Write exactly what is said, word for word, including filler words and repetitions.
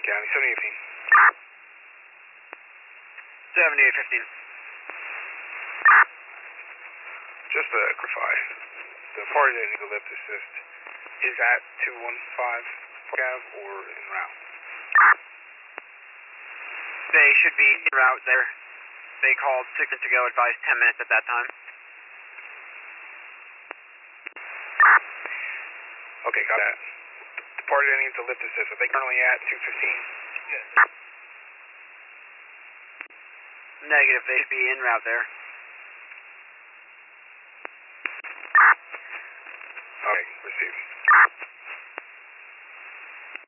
County, seventy eighteen. seventy-eight fifteen. Just to clarify, the party that needs a lift assist is at two one five Cav or en route? They should be en route there. They called six minutes ago, advised ten minutes at that time. Okay, got that. The party that needs a lift assist, are they currently at two fifteen? Yes. Negative, they should be en route there. Okay, received.